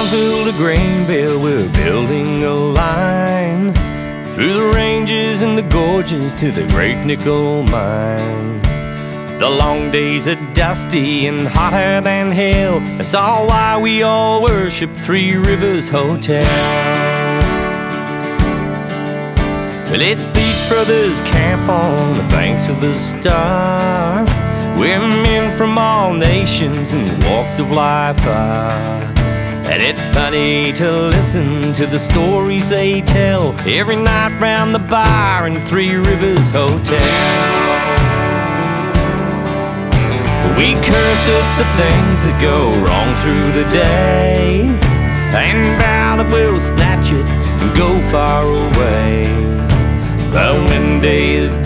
Brownsville to Greenville, we're building a line through the ranges and the gorges to the great nickel mine. The long days are dusty and hotter than hell. That's all why we all worship Three Rivers Hotel. Well, it's Beach Brothers camp on the banks of the Star, where men from all nations and walks of life are. And it's funny to listen to the stories they tell every night round the bar in Three Rivers Hotel. We curse at the things that go wrong through the day, and vow that we'll snatch it and go far away. But when day is